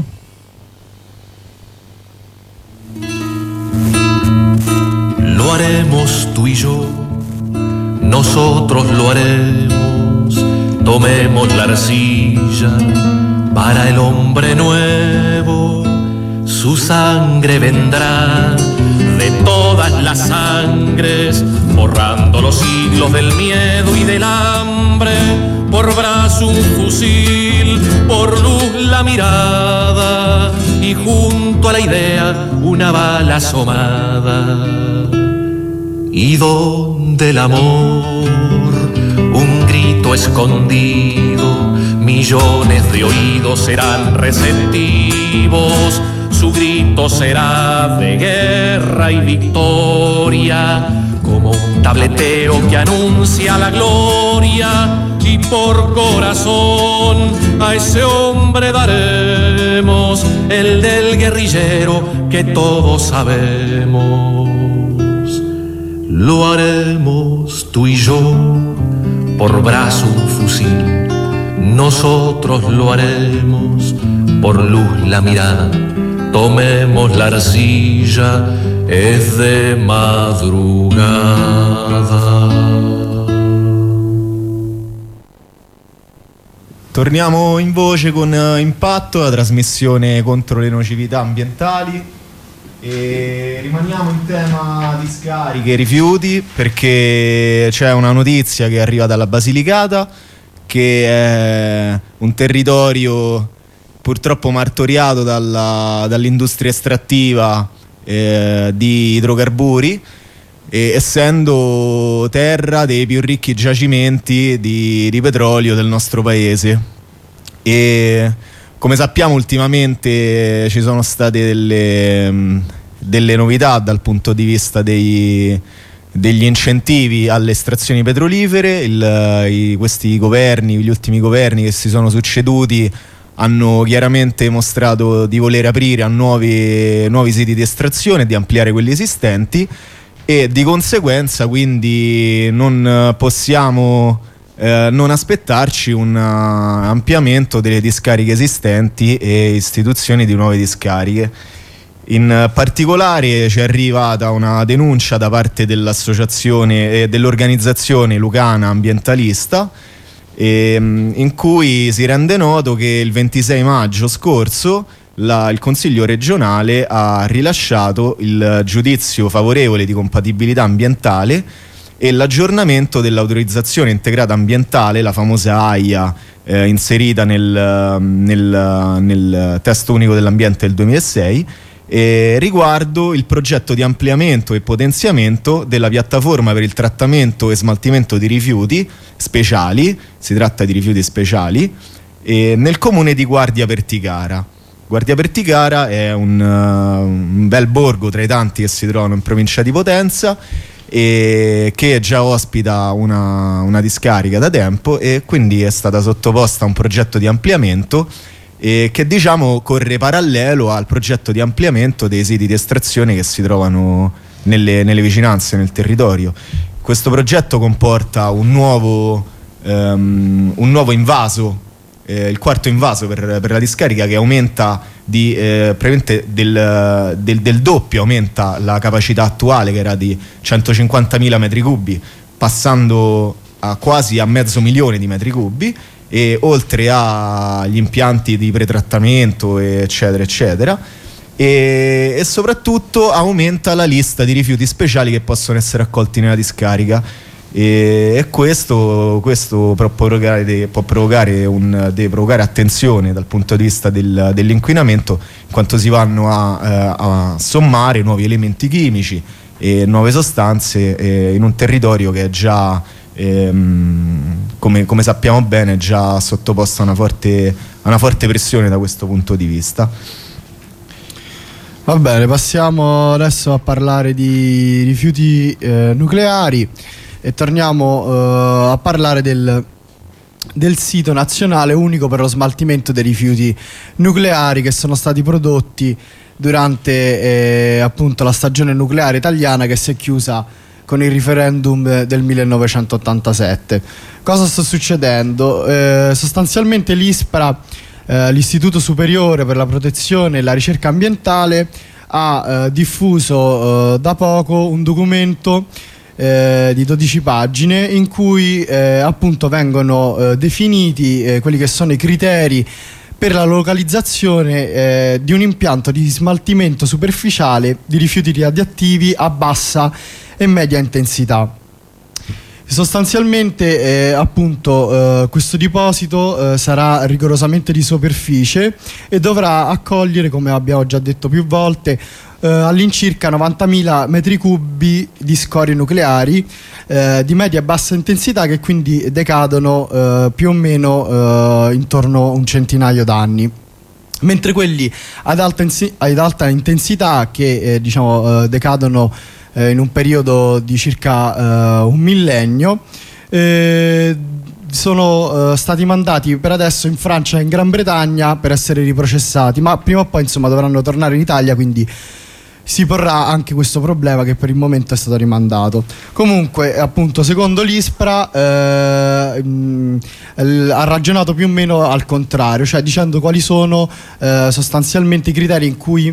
Lo haremos tú y yo, nosotros lo haremos, tomemos la arcilla para el hombre nuevo, su sangre vendrá de todas las sangres, borrando los siglos del miedo y del hambre. Por brazo un fusil, por luz la mirada y junto a la idea una bala asomada. Y donde el amor, un grito escondido, millones de oídos serán receptivos. Su grito será de guerra y victoria, como un tableteo que anuncia la gloria. Y por corazón a ese hombre daremos el del guerrillero que todos sabemos. Lo haremos tú y yo, por brazo un fusil. Nosotros lo haremos, por luz la mirada. Tomemos la arcilla, es de madrugada. Torniamo in voce con Impatto, la trasmissione contro le nocività ambientali, e rimaniamo in tema discariche e rifiuti, perché c'è una notizia che arriva dalla Basilicata, che è un territorio purtroppo martoriato dalla, dall'industria estrattiva eh, di idrocarburi, e essendo terra dei più ricchi giacimenti di, di petrolio del nostro paese. E come sappiamo ultimamente ci sono state delle, delle novità dal punto di vista dei, degli incentivi alle estrazioni petrolifere. Il, i, questi governi, gli ultimi governi che si sono succeduti hanno chiaramente mostrato di voler aprire a nuovi, nuovi siti di estrazione e di ampliare quelli esistenti. e di conseguenza quindi non possiamo eh, non aspettarci un uh, ampliamento delle discariche esistenti e istituzioni di nuove discariche. In particolare ci è arrivata una denuncia da parte dell'associazione e eh, dell'organizzazione lucana ambientalista, eh, in cui si rende noto che il ventisei maggio scorso la, il Consiglio regionale ha rilasciato il giudizio favorevole di compatibilità ambientale e l'aggiornamento dell'autorizzazione integrata ambientale, la famosa A I A, eh, inserita nel, nel, nel testo unico dell'ambiente del duemilasei, Eh, riguardo il progetto di ampliamento e potenziamento della piattaforma per il trattamento e smaltimento di rifiuti speciali, si tratta di rifiuti speciali, eh, nel comune di Guardia Perticara. Guardia Perticara è un, uh, un bel borgo tra i tanti che si trovano in provincia di Potenza, e che già ospita una, una discarica da tempo, e quindi è stata sottoposta a un progetto di ampliamento e che diciamo corre parallelo al progetto di ampliamento dei siti di estrazione che si trovano nelle, nelle vicinanze, nel territorio. Questo progetto comporta un nuovo, um, un nuovo invaso, eh, il quarto invaso per, per la discarica, che aumenta di, eh, del, del, del doppio, aumenta la capacità attuale, che era di centocinquantamila metri cubi, passando a quasi a mezzo milione di metri cubi, e oltre agli impianti di pretrattamento eccetera eccetera, e, e soprattutto aumenta la lista di rifiuti speciali che possono essere accolti nella discarica, e, e questo, questo può provocare, può provocare un, deve provocare attenzione dal punto di vista del, dell'inquinamento, in quanto si vanno a, a sommare nuovi elementi chimici e nuove sostanze eh, in un territorio che è già Ehm, come, come sappiamo bene, già sottoposta a una forte, a una forte pressione da questo punto di vista. Va bene, passiamo adesso a parlare di rifiuti eh, nucleari e torniamo eh, a parlare del, del sito nazionale unico per lo smaltimento dei rifiuti nucleari che sono stati prodotti durante eh, appunto la stagione nucleare italiana, che si è chiusa con il referendum del millenovecentottantasette. Cosa sta succedendo? Eh, sostanzialmente l'ISPRA, eh, l'Istituto Superiore per la Protezione e la Ricerca Ambientale, ha eh, diffuso eh, da poco un documento eh, di dodici pagine in cui eh, appunto vengono eh, definiti eh, quelli che sono i criteri per la localizzazione eh, di un impianto di smaltimento superficiale di rifiuti radioattivi a bassa e media intensità. Sostanzialmente eh, appunto eh, questo deposito eh, sarà rigorosamente di superficie e dovrà accogliere, come abbiamo già detto più volte, eh, all'incirca novantamila metri cubi di scorie nucleari eh, di media e bassa intensità, che quindi decadono eh, più o meno eh, intorno a un centinaio d'anni, mentre quelli ad alta, ad alta intensità che eh, diciamo eh, decadono eh, in un periodo di circa eh, un millennio eh, sono eh, stati mandati per adesso in Francia e in Gran Bretagna per essere riprocessati, ma prima o poi insomma dovranno tornare in Italia, quindi si porrà anche questo problema che per il momento è stato rimandato. Comunque appunto secondo l'ISPRA eh, mh, ha ragionato più o meno al contrario, cioè dicendo quali sono eh, sostanzialmente i criteri in cui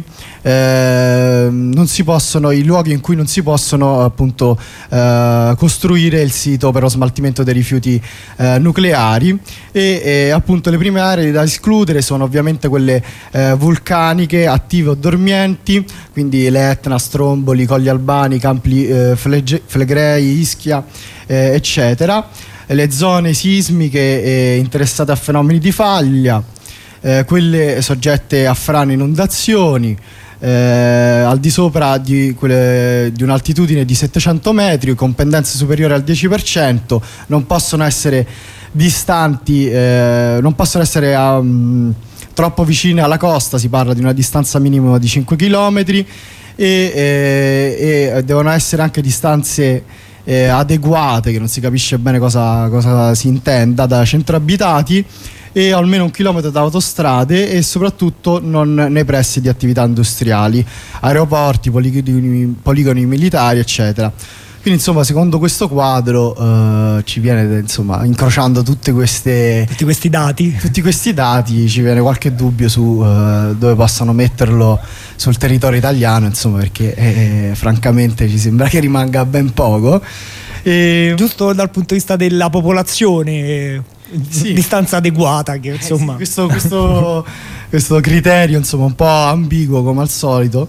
eh, non si possono, i luoghi in cui non si possono appunto eh, costruire il sito per lo smaltimento dei rifiuti eh, nucleari, e, e appunto le prime aree da escludere sono ovviamente quelle eh, vulcaniche, attive o dormienti, quindi le Etna, Stromboli, Colli Albani, Campi eh, Flege- Flegrei, Ischia eh, eccetera, le zone sismiche eh, interessate a fenomeni di faglia, eh, quelle soggette a frane e inondazioni, eh, al di sopra di, quelle, di un'altitudine di settecento metri con pendenze superiori al dieci per cento, non possono essere distanti, eh, non possono essere um, troppo vicine alla costa, si parla di una distanza minima di cinque chilometri, e, e, e devono essere anche distanze eh, adeguate, che non si capisce bene cosa, cosa si intenda, da centri abitati, e almeno un chilometro da autostrade e soprattutto non nei pressi di attività industriali, aeroporti, poligoni, poligoni militari, eccetera. Quindi insomma, secondo questo quadro uh, ci viene, insomma, incrociando tutte queste, tutti questi dati tutti questi dati ci viene qualche dubbio su uh, dove possano metterlo sul territorio italiano, insomma, perché eh, francamente ci sembra che rimanga ben poco. E... giusto dal punto di vista della popolazione, sì, distanza adeguata che insomma eh sì, questo, questo, questo criterio insomma un po' ambiguo come al solito.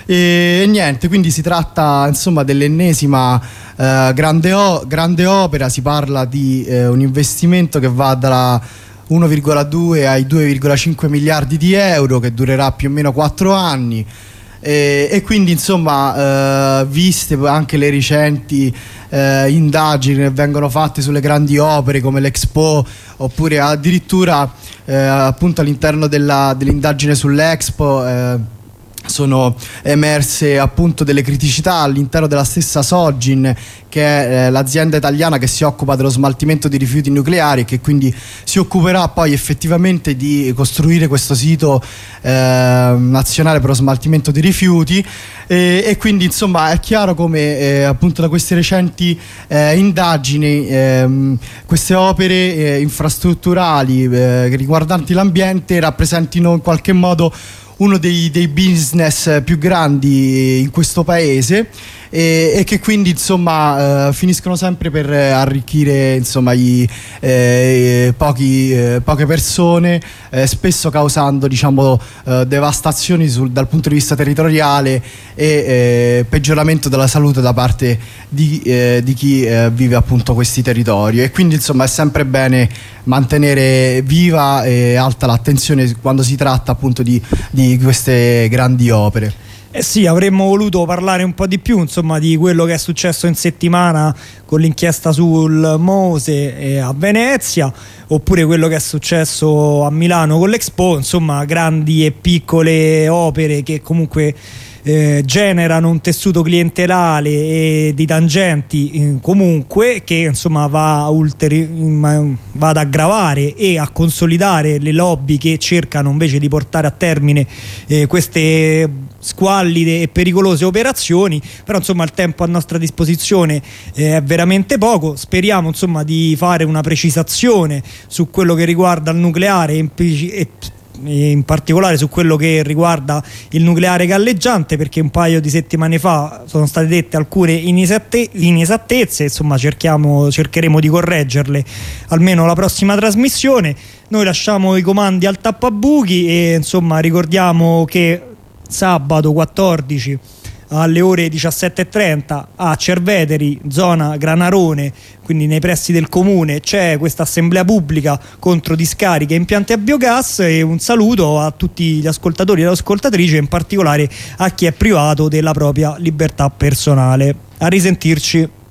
E niente, quindi si tratta insomma dell'ennesima eh, grande, o- grande opera. Si parla di eh, un investimento che va da uno virgola due ai due virgola cinque miliardi di euro, che durerà più o meno quattro anni. E, e quindi insomma eh, viste anche le recenti eh, indagini che vengono fatte sulle grandi opere come l'Expo, oppure addirittura eh, appunto all'interno della, dell'indagine sull'Expo eh, sono emerse appunto delle criticità all'interno della stessa Sogin, che è eh, l'azienda italiana che si occupa dello smaltimento di rifiuti nucleari e che quindi si occuperà poi effettivamente di costruire questo sito eh, nazionale per lo smaltimento di rifiuti. E, e quindi insomma è chiaro come eh, appunto da queste recenti eh, indagini ehm, queste opere eh, infrastrutturali eh, riguardanti l'ambiente rappresentino in qualche modo uno dei, dei business più grandi in questo paese e, e che quindi insomma eh, finiscono sempre per arricchire insomma i, eh, pochi, eh, poche persone, eh, spesso causando diciamo eh, devastazioni sul, dal punto di vista territoriale e eh, peggioramento della salute da parte di, eh, di chi eh, vive appunto questi territori. E quindi insomma è sempre bene mantenere viva e alta l'attenzione quando si tratta appunto di, di queste grandi opere. Eh sì, avremmo voluto parlare un po' di più insomma di quello che è successo in settimana con l'inchiesta sul Mose eh, a Venezia, oppure quello che è successo a Milano con l'Expo, insomma grandi e piccole opere che comunque eh, generano un tessuto clientelare e di tangenti eh, comunque che insomma va, ulteri- va ad aggravare e a consolidare le lobby che cercano invece di portare a termine eh, queste squallide e pericolose operazioni. Però insomma il tempo a nostra disposizione eh, è veramente poco. Speriamo insomma di fare una precisazione su quello che riguarda il nucleare e in particolare su quello che riguarda il nucleare galleggiante, perché un paio di settimane fa sono state dette alcune inesatte- inesattezze, insomma cerchiamo, cercheremo di correggerle almeno la prossima trasmissione. Noi lasciamo i comandi al tappabuchi e insomma ricordiamo che sabato quattordici alle ore diciassette e trenta a Cerveteri, zona Granarone, quindi nei pressi del comune, c'è questa assemblea pubblica contro discariche e impianti a biogas. E un saluto a tutti gli ascoltatori e le ascoltatrici, in particolare a chi è privato della propria libertà personale. A risentirci.